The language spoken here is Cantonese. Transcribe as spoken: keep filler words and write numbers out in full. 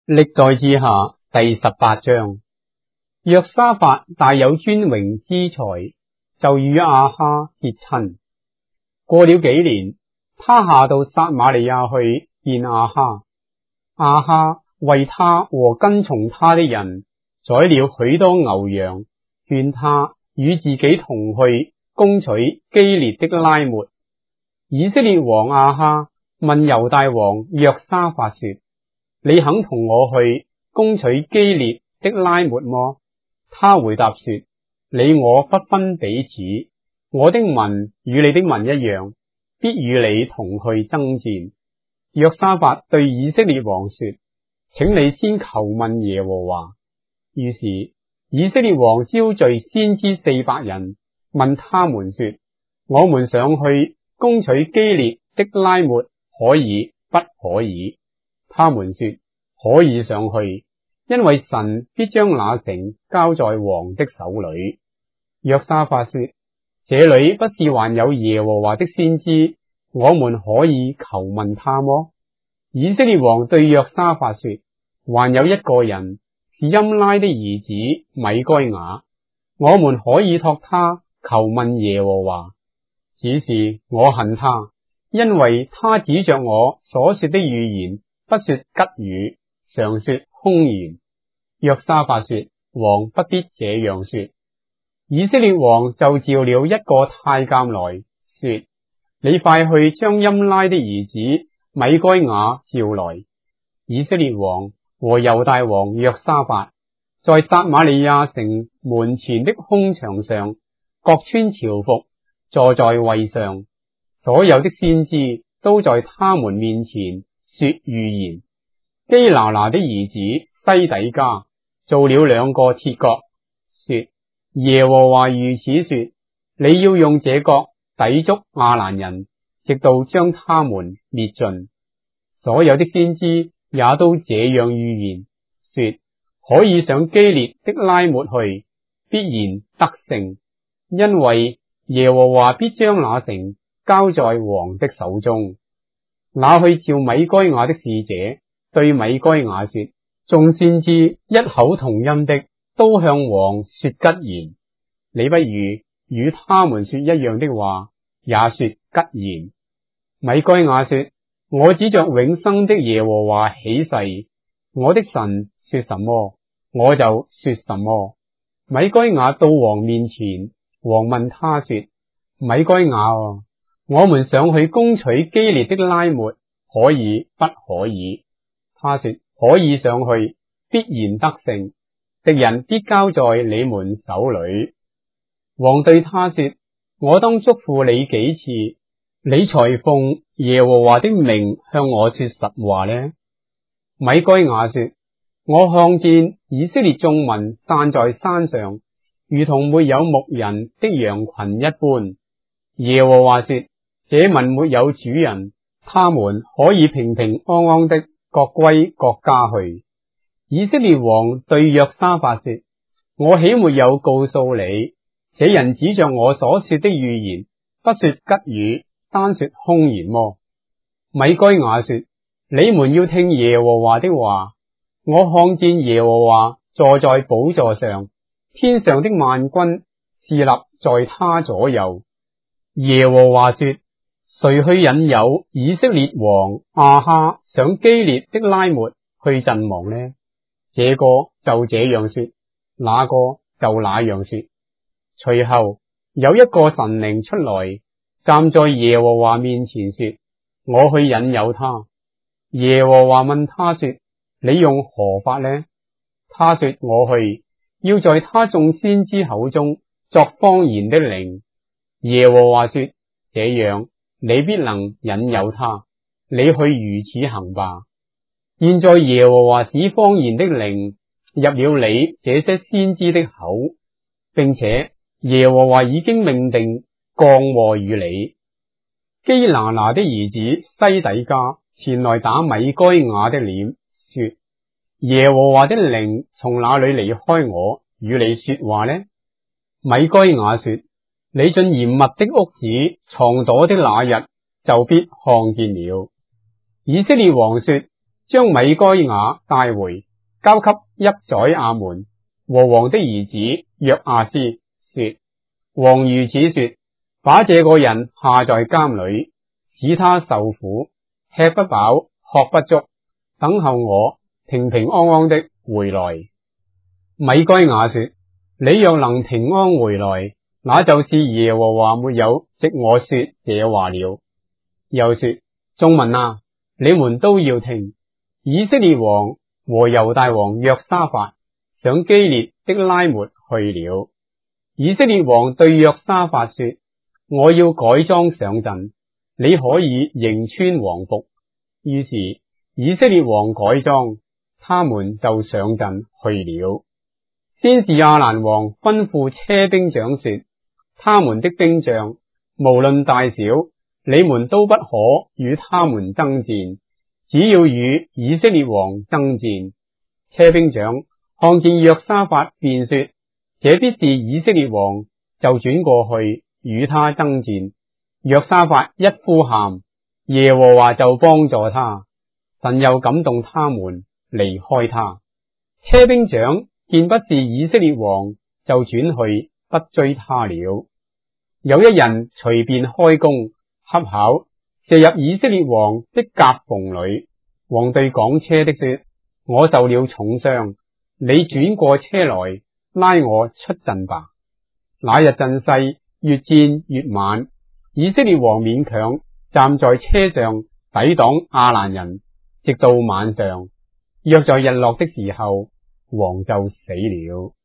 歷代志下第十八章。約沙法大有尊榮之才，就與亞哈結親。過了幾年，他下到撒瑪利亞去見亞哈。亞哈為他和跟從他的人宰了許多牛羊，勸他與自己同去攻取基列的拉末。以色列王亞哈問猶大王約沙法說：你肯同我去攻取基列的拉末麼？他回答說：你我不分彼此，我的民與你的民一樣，必與你同去爭戰。約沙法對以色列王說：請你先求問耶和華。於是以色列王招聚先知四百人，問他們說：我們想去攻取基列的拉末，可以不可以？他們說：可以上去，因為神必將那城交在王的手裏。約沙法說：這裏不是還有耶和華的先知，我們可以求問他麼？以色列王對約沙法說：還有一個人是音拉的兒子米該雅，我們可以託他求問耶和華。只是我恨他，因為他指着我所說的預言不說吉語，常說凶言。約沙法說：王不必這樣說。以色列王就召了一個太監來說：你快去將音拉的兒子米該雅召來。以色列王和猶大王約沙法在撒瑪利亞城門前的空場上，各穿朝服，坐在位上，所有的先知都在他們面前說預言。基拿拿的兒子西底家做了兩個鐵角，說：耶和華如此說，你要用這角抵觸亞蘭人，直到將他們滅盡。所有的先知也都這樣預言，說：可以上基列的拉末去，必然得勝，因為耶和華必將那城交在王的手中。那去召米該雅的使者對米該雅說：眾先知一口同音的都向王說吉言，你不如與他們說一樣的話，也說吉言。米該雅說：我指着永生的耶和華起誓，我的神說什麼，我就說什麼。米該雅到王面前，王問他說：米該雅啊，我們想去攻取基列的拉末，可以不可以？他說：可以上去，必然得勝，敵人必交在你們手裏。王對他說：我當囑咐你幾次，你才奉耶和華的名向我說實話呢？米該雅說：我看見以色列眾民散在山上，如同沒有牧人的羊群一般。耶和華說：這民沒有主人，他們可以平平安安的各歸各家去。以色列王對約沙法說：我豈沒有告訴你，這人指着我所說的預言，不說吉語，單說凶言麼？米該雅說：你們要聽耶和華的話。我看見耶和華坐在寶座上，天上的萬軍侍立在他左右。耶和華說：誰去引誘以色列王亞哈上基列的拉末去陣亡呢？這個就這樣說，那個就那樣說。隨後有一個神靈出來，站在耶和華面前說：我去引誘他。耶和華問他說：你用何法呢？他說：我去，要在他眾先知口中作謊言的靈。耶和華說：這樣你必能引誘他，你去如此行吧。現在耶和華使謊言的靈入了你這些先知的口，並且耶和華已經命定降禍與你。基拿拿的兒子西底家前來打米該雅的臉，說：耶和華的靈從哪裏離開我，與你說話呢？米該雅說：你進嚴密的屋子藏躲的那日，就必看見了。以色列王說： 將米該雅帶回，交給邑宰亞門和王的兒子約阿斯，說：王如此說，把這個人下在監裏，使他受苦，吃不飽，喝不足，等候我平平安安的回來。米該雅說：你若能平安回來，那就是耶和華沒有藉我說這話了。又說：眾民啊，你們都要聽，以色列王和猶大王約沙法上基列的拉末去了。以色列王對約沙法說：我要改裝上陣，你可以仍穿王服。於是以色列王改裝，他們就上陣去了。先是亞蘭王吩咐車兵長說：他們的兵將無論大小，你們都不可與他們爭戰，只要與以色列王爭戰。車兵長看見約沙法，便說：這必是以色列王，就轉過去與他爭戰。約沙法一呼喊，耶和華就幫助他，神又感動他們離開他。車兵長見不是以色列王，就轉去不追他了。有一人隨便開弓，恰巧射入以色列王的甲縫裏。王對趕車的說：我受了重傷，你轉過車來拉我出陣吧。那日陣勢越戰越晚，以色列王勉強站在車上抵擋亞蘭人，直到晚上。約在日落的時候，王就死了。